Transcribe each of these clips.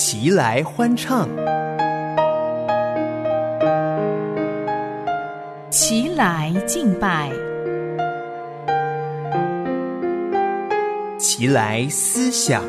齐来欢唱， 齐来敬拜， 齐来思想，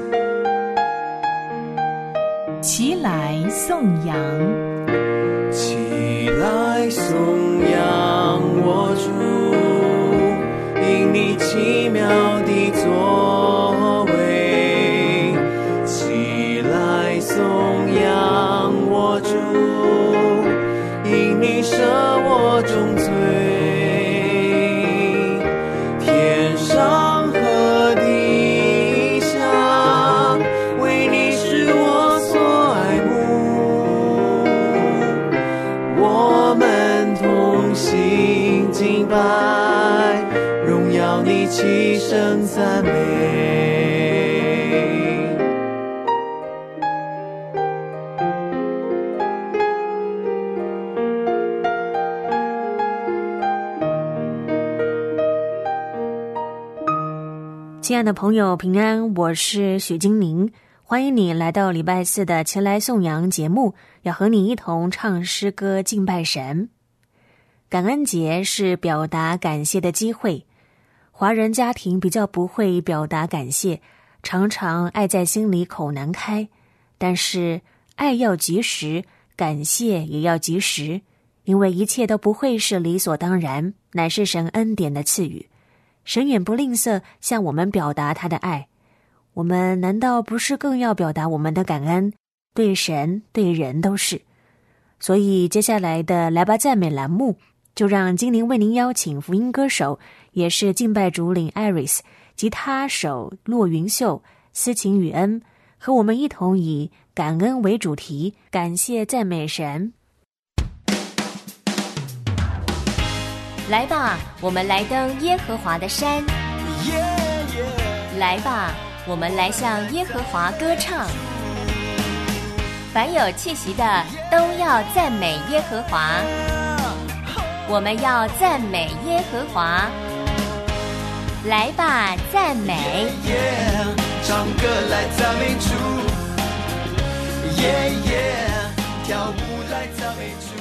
齐来颂扬， 齐来颂扬我主，因你奇妙的作为。齐来颂扬我主，因你赦我重罪。天上和地下，为你是我所爱慕。我们同心敬拜，荣耀你，齐声赞美。 亲爱的朋友平安，我是许金玲，欢迎你来到礼拜四的前来颂扬节目，要和你一同唱诗歌敬拜神。感恩节是表达感谢的机会，华人家庭比较不会表达感谢，常常爱在心里口难开，但是爱要及时，感谢也要及时，因为一切都不会是理所当然，乃是神恩典的赐予。神远不吝啬向我们表达他的爱，我们难道不是更要表达我们的感恩？对神对人都是。所以接下来的来吧赞美栏目，就让精灵为您邀请福音歌手，也是敬拜主领 Iris， 吉他手骆云秀、司琴雨恩，和我们一同以感恩为主题，感谢赞美神。 来吧，我们来登耶和华的山。来吧，我们来向耶和华歌唱。凡有气息的，都要赞美耶和华。我们要赞美耶和华。来吧，赞美。 唱歌来赞美主，跳舞来赞美主。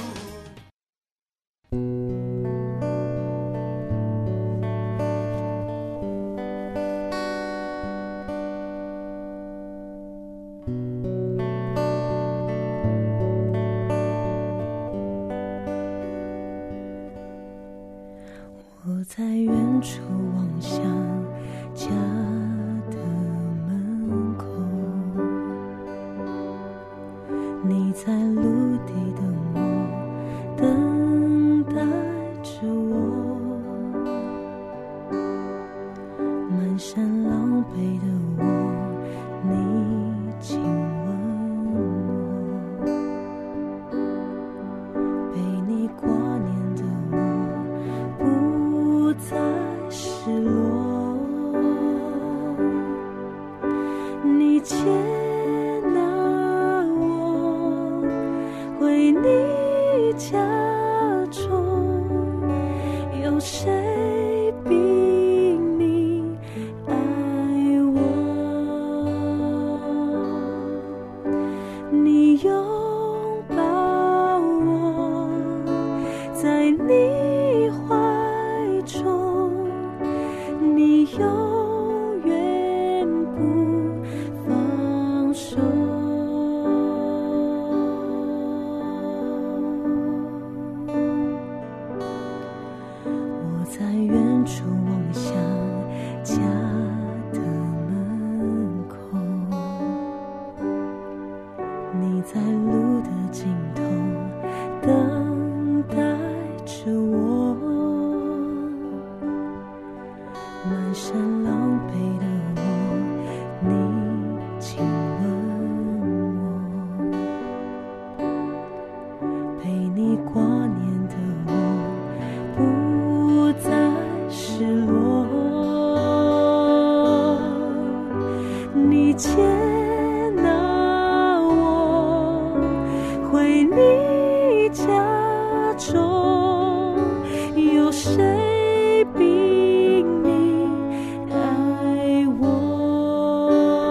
我在远处望向家的门口，你在陆地等我，等待着我。满身狼狈的我，你亲吻我，被你挂念的我不再失落，你接纳我，为你加重，有谁比你爱我？你拥抱我，在你怀中，你永远不放手。我在远处望向家的门口，你在路的尽头等待着我。满身狼狈的我，你亲吻我，被你挂念的我不再失落，你接纳我，为你加重，有谁比你爱我？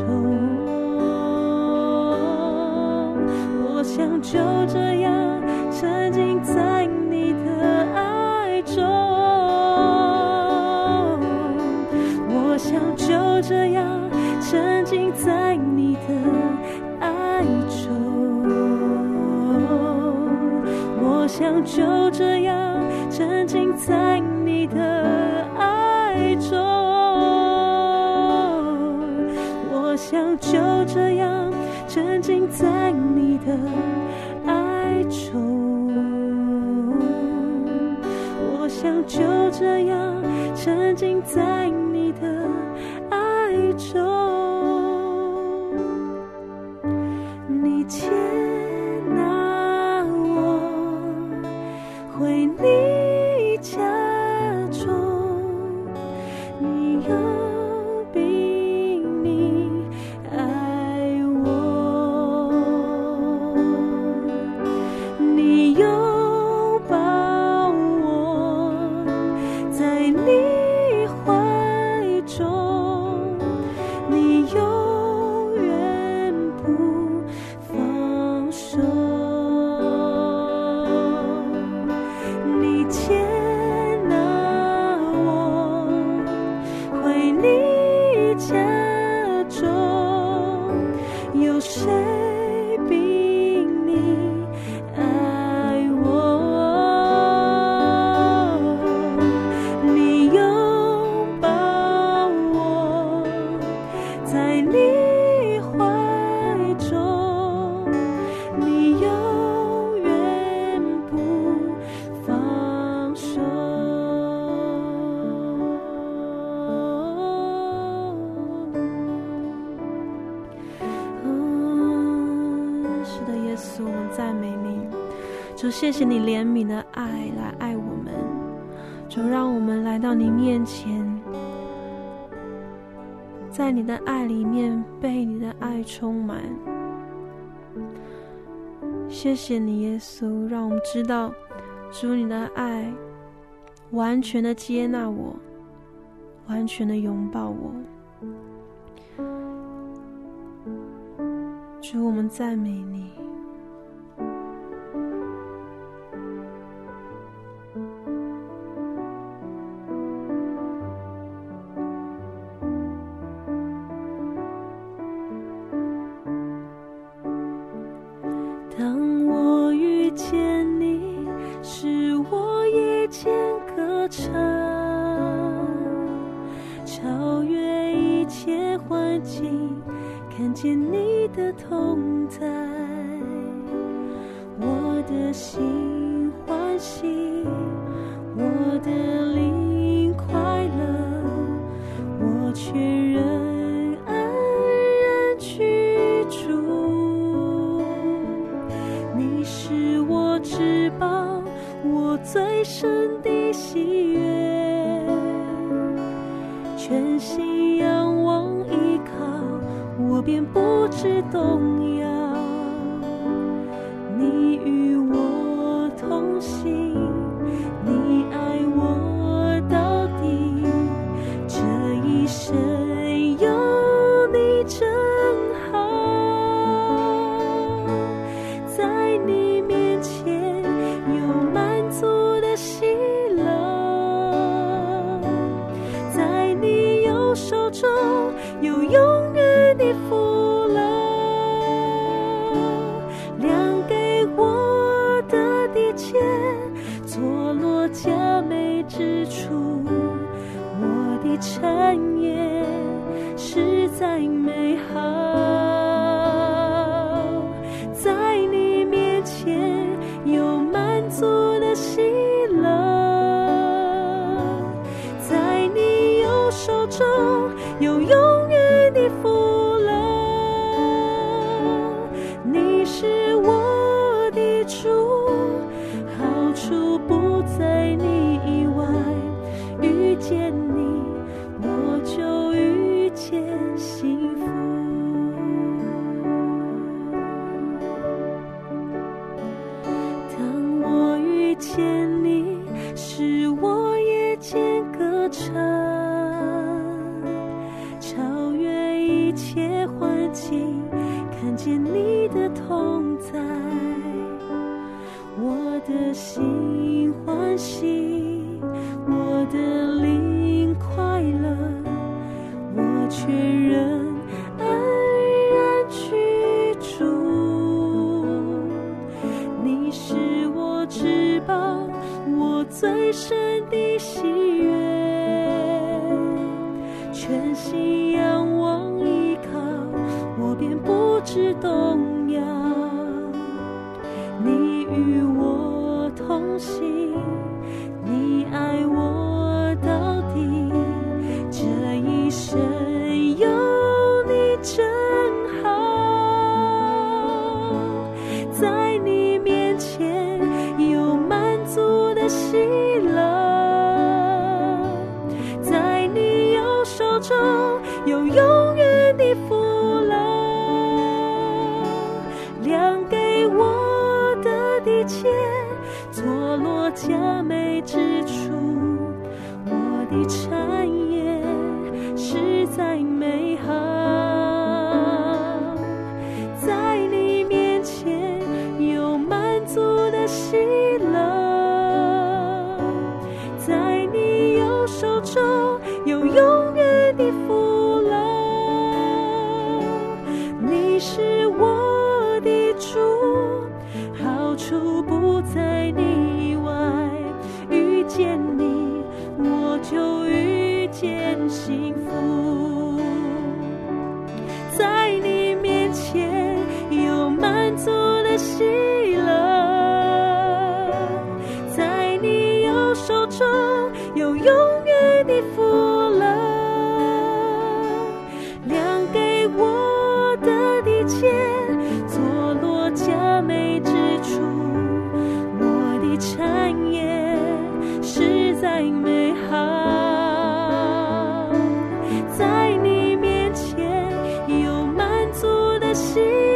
我想就这样沉浸在你的爱中，我想就这样沉浸在你的爱中，我想就这样沉浸在你的爱中，我想就这样沉浸在你的爱中，我想就这样沉浸在你的爱中。你接纳我回你家中，你又比你爱我，你拥抱我在你怀中，你永远不放手，你接纳我回你家中，有谁比你爱我，你拥抱我在你怀中，你永远不放手。是的，耶稣，我们赞美你。主，谢谢你怜悯的爱来爱我们，主，让我们来到你面前，在你的爱里面被你的爱充满。谢谢你，耶稣，让我们知道主你的爱完全的接纳我，完全的拥抱我。主，我们赞美你。当我遇见你，使我夜间歌唱，超越一切环境，看见你的同在，我的心欢喜，我的灵快乐，我全人安然居住。你是我至宝，我最深的喜悦，全心仰望依靠，我便不知动摇。你与我同行，你爱我到底，这一生有你真好。在你面前有满足的喜乐，在你右手中有永远的福乐，量给我的地界，坐落佳美之处，我的产业实在美好。在你面前有满足的喜乐，在你右手中有永远的福乐，你是我的主，好处不在你以外，遇见你我就遇见幸福。 看见你的同在，我的心欢喜，我的灵快乐，我全人安然居住。你是我至宝，我最深的喜悦，全心仰望依靠，我便不致动摇。你与我同行，你爱我到底，这一生有你真好。在你面前有满足的喜乐，在你右手中有永远的福乐，量给我的地界，错落佳美之处，我的产业实在美好。在你面前有满足的喜乐，在你右手中有永远的福乐。你是我的主，好处不在你以外，遇见你我就遇见幸福。在你面前有满足的喜乐，在你右手中有永远的福乐，量给我的地界，错落佳美之处，我的产业实在美好。在你面前有满足的喜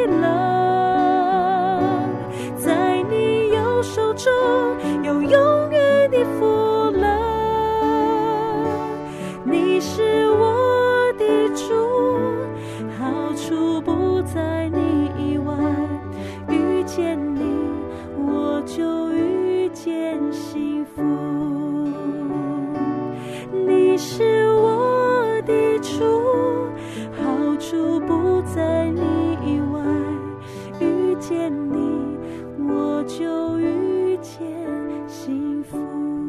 乐，在你右手中有永远的福乐。你是我的主，好处不在你以外，遇见你我就遇见幸福。你是我的主，好处不在你以外，遇见你我就遇见幸福。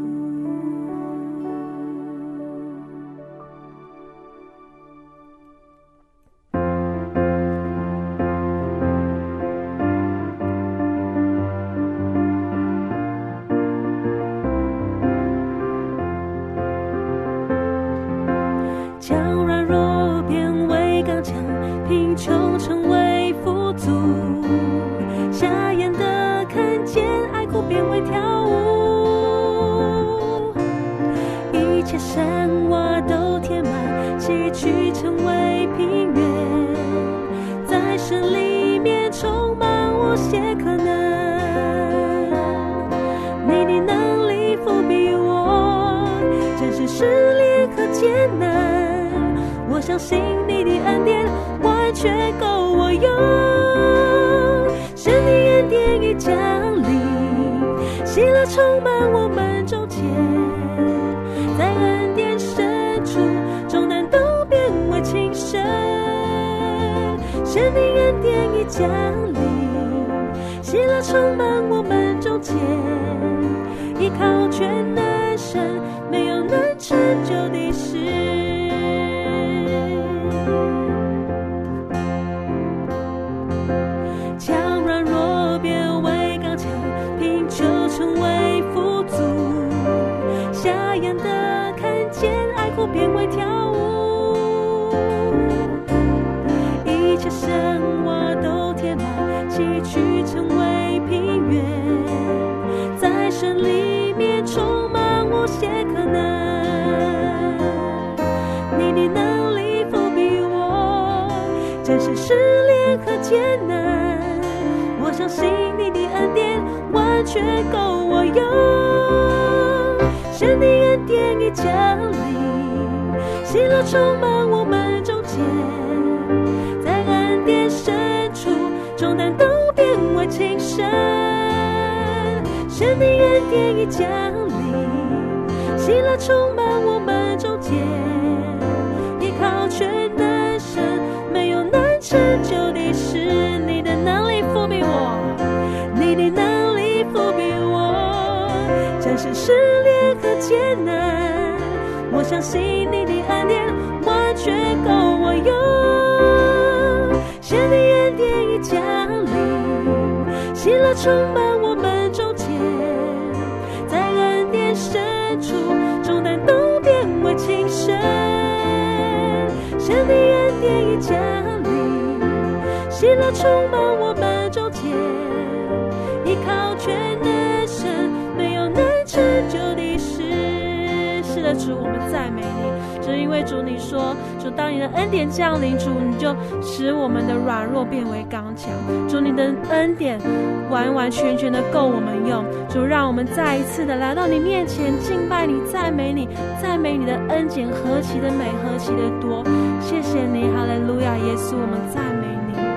将软弱变为刚强，贫穷成为富足，瞎眼的看见，爱哭变为跳舞。一切山洼都填满，崎岖成为平原，在神里面充满无限可能。你的能力覆庇我，真是试炼和艰难。我相信你的恩典完全够我用，神的恩典已降临，喜乐充满我们中间，在恩典深处，重担都变为轻省。神的恩典已降临，喜乐充满我们中间，依靠全能神，没有难成就的事。将软弱变为刚强，贫穷成为富足，瞎眼的看见，爱哭变为跳舞。一切山洼都填满，崎岖成为平原，在神里面充满无限可能。你的能力覆庇我，真是试炼和艰难。我相信你的恩典完全够我用，神的恩典已降临，喜乐充满我们中间，在恩典深处， 为轻省，神的恩典已降临，喜乐充满我们中间，依靠全能神，没有难成就的事，你的能力覆庇我，你的能力覆庇我，战胜试炼和艰难，我相信你的恩典完全够我用，神的恩典已降临，喜乐充满我们中间，在恩典深处，重担都变为轻省，神的恩典已降临，喜乐充满我们中间，依靠全能神，没有难成就的事。是的，主，我们赞美你，只因为主你说，主当你的恩典降临，主你就使我们的软弱变为刚强，主你的恩典完完全全的够我们用，主让我们再一次的来到你面前敬拜你，赞美你，赞美你的恩典何其的美，何其的多，谢谢你，哈利路亚，耶稣，我们赞美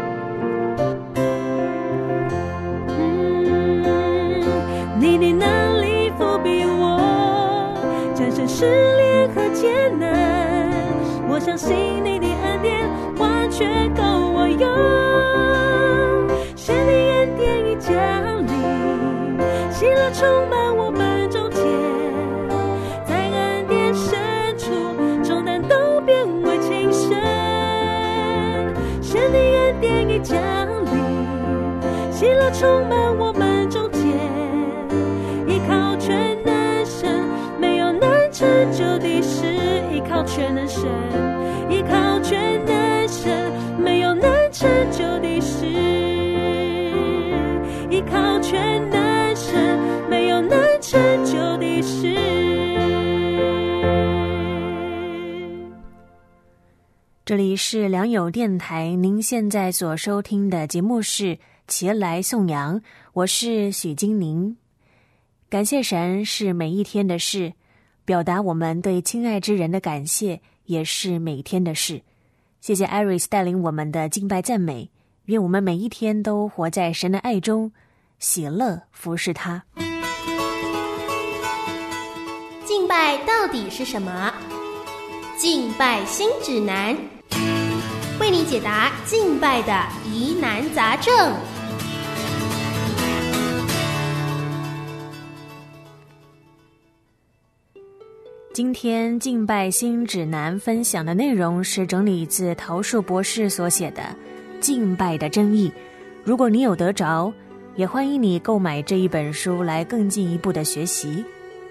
你。你的能力覆庇我，战胜试炼和艰难，我相信你的恩典完全够我用，神的恩典已降临，喜乐充满我们中间，在恩典深处，重担都变为轻省，神的恩典已降临，喜乐充满我们中间，依靠全能神，没有难成就的事，依靠全能神，依靠全能神，没有难成就的事，依靠全能神，没有难成就的事。 这里是良友电台，您现在所收听的节目是齐来颂扬，我是许金宁。感谢神是每一天的事，表达我们对亲爱之人的感谢也是每天的事。谢谢 Iris 带领我们的敬拜赞美，愿我们每一天都活在神的爱中，喜乐服侍他。 敬拜到底是什么？敬拜新指南，为你解答敬拜的疑难杂症。 今天敬拜新指南分享的内容是整理自陶树博士所写的《敬拜的真义》。如果你有得着，也欢迎你购买这一本书来更进一步的学习。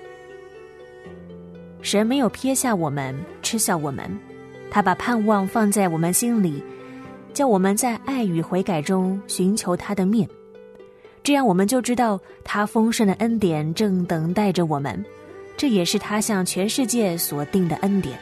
神没有撇下我们，嗤笑我们，他把盼望放在我们心里，叫我们在爱与悔改中寻求他的面，这样我们就知道他丰盛的恩典正等待着我们，这也是他向全世界所定的恩典。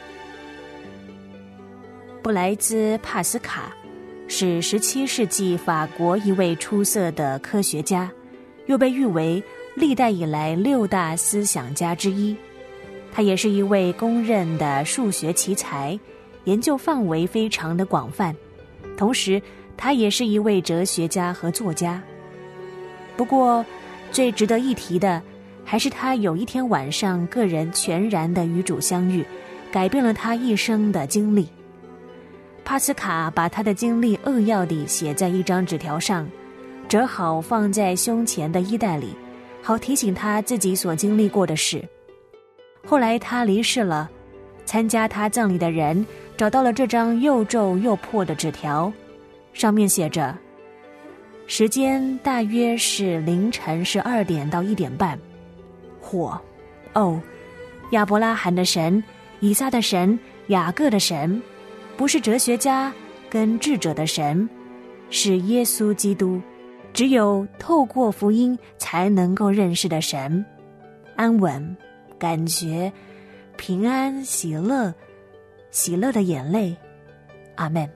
布莱兹·帕斯卡是17世纪法国一位出色的科学家，又被誉为历代以来6大思想家之一。他也是一位公认的数学奇才，研究范围非常的广泛，同时他也是一位哲学家和作家。不过最值得一提的还是他有一天晚上个人全然的与主相遇，改变了他一生的经历。帕斯卡把他的经历扼要地写在一张纸条上，折好放在胸前的衣袋里，好提醒他自己所经历过的事。后来他离世了，参加他葬礼的人找到了这张又皱又破的纸条，上面写着：时间大约是凌晨12点到1点半。火，哦，亚伯拉罕的神，以撒的神，雅各的神，不是哲学家跟智者的神，是耶稣基督，只有透过福音才能够认识的神。安稳，感觉，平安，喜乐，喜乐的眼泪。阿们。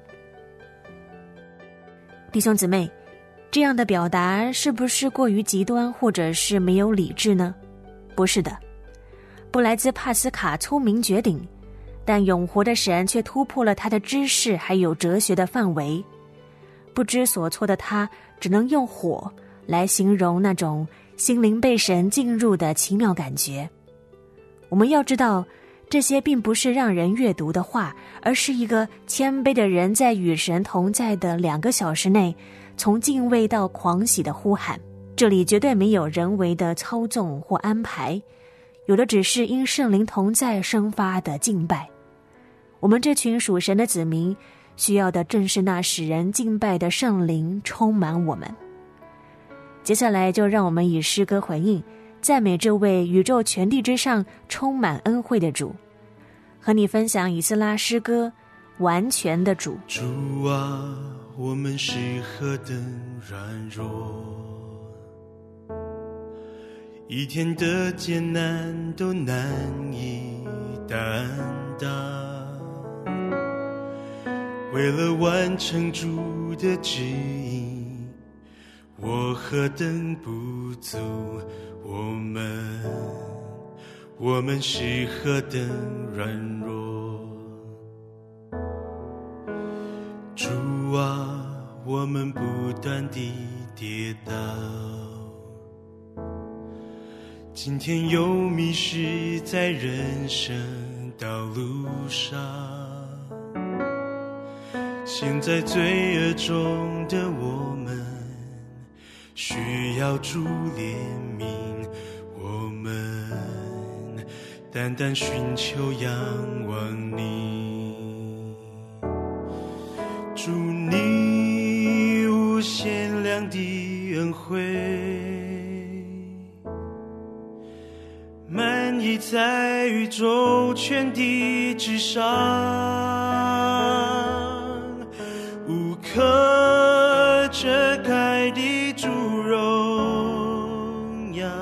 弟兄姊妹，这样的表达是不是过于极端，或者是没有理智呢？不是的，布莱兹·帕斯卡聪明绝顶，但永活的神却突破了他的知识还有哲学的范围。不知所措的他只能用火来形容那种心灵被神进入的奇妙感觉。我们要知道，这些并不是让人阅读的话，而是一个谦卑的人在与神同在的2个小时内，从敬畏到狂喜的呼喊。这里绝对没有人为的操纵或安排，有的只是因圣灵同在生发的敬拜。我们这群属神的子民，需要的正是那使人敬拜的圣灵充满我们。接下来就让我们以诗歌回应，赞美这位宇宙全地之上充满恩惠的主。和你分享以斯拉诗歌《完全的主》。 主啊，我们是何等软弱，一天的艰难都难以担当，为了完成主的旨意，我何等不足，我们是何等软弱。主啊，我们不断地跌倒，今天又迷失在人生道路上，陷在罪恶中的我们需要主怜悯，我们单单寻求仰望你。主你无限量的恩惠，满溢在宇宙全地之上，无可遮盖的主荣耀，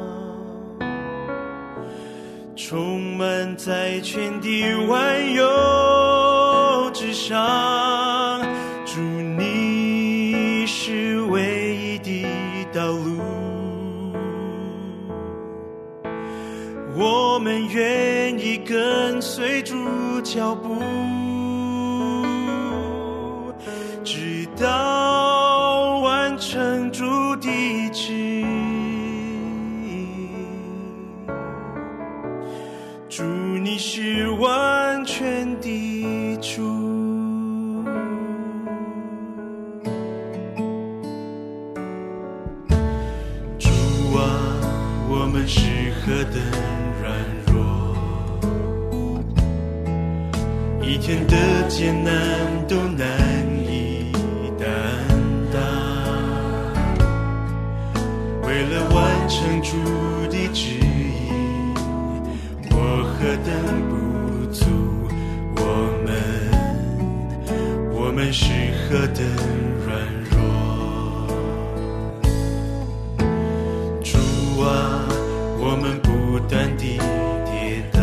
充满在全地万有之上。主你是唯一的道路，我们愿意跟随主脚步，直到完成主的旨意。主你是完全的主。主啊，我们是何等软弱，一天的艰难都难以担当，为了完成主的旨意，我何等不足，我们是何等软弱。主啊，我们不断地跌倒，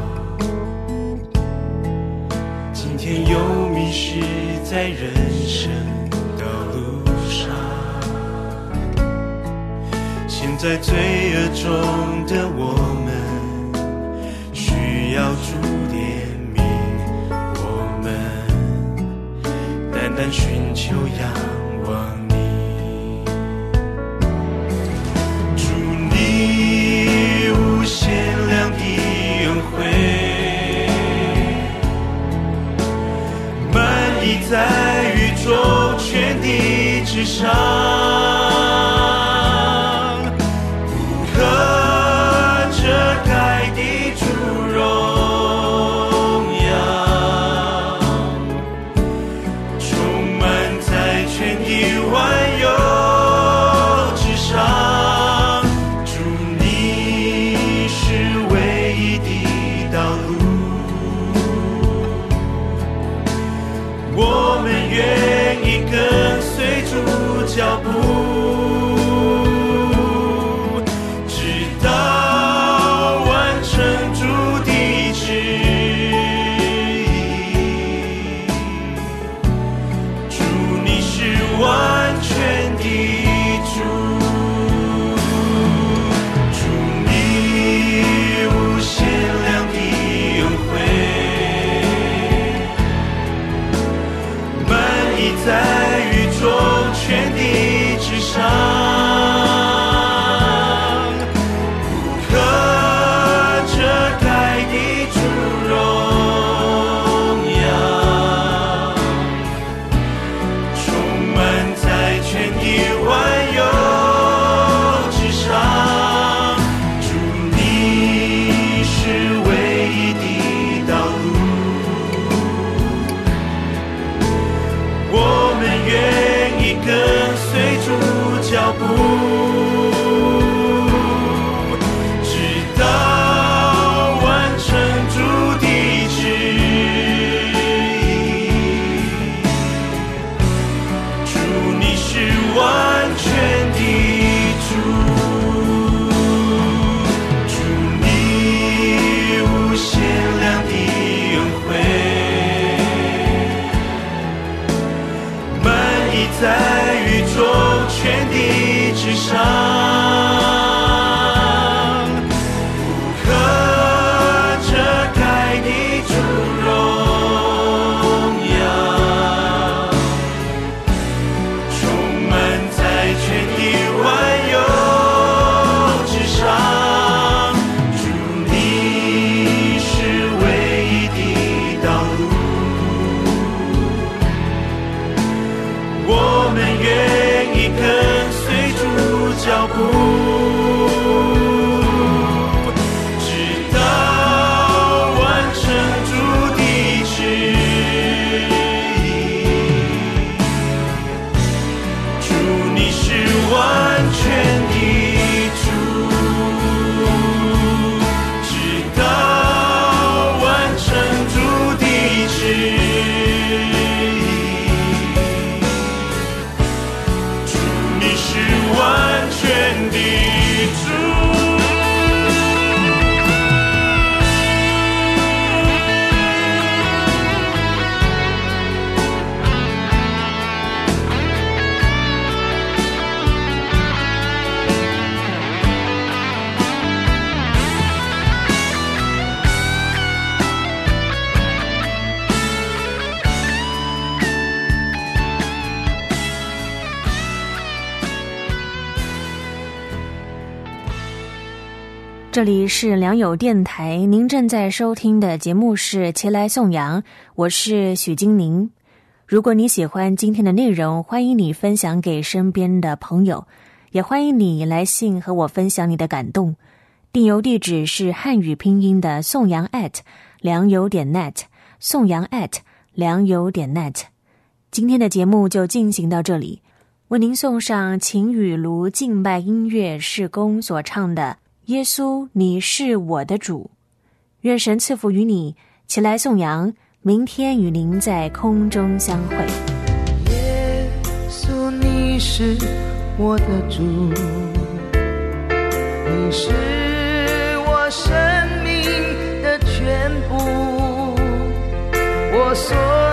今天又迷失在人生道路上，陷在罪恶中的我们需要主怜悯，我们单单寻求仰望你。主你无限量的恩惠，满溢在宇宙全地之上，无可遮盖的主荣耀，充满在全地万有之上。主你是唯一的道路，我们愿意跟随主脚直到完成主的旨意。主，你是完全的主，主，你无限量的恩惠，满溢在宇宙全地之上，不可遮盖的主荣耀，充满在全地万有之上。主，你是唯一的道路，我们愿意跟随主脚步，直到完成主的旨意。主，你是完全的主，直到完成主的旨意。主，你是完全的主。 这里是良友电台，您正在收听的节目是前来颂扬，我是许金宁。如果你喜欢今天的内容，欢迎你分享给身边的朋友，也欢迎你来信和我分享你的感动。订邮地址是汉语拼音的颂扬@良友.net， 颂扬@良友.net。今天的节目就进行到这里，为您送上秦雨茹敬拜音乐事工所唱的耶稣，你是我的主。愿神赐福于你，起来颂扬，明天与您在空中相会。 耶稣，你是我的主，你是我生命的全部，我所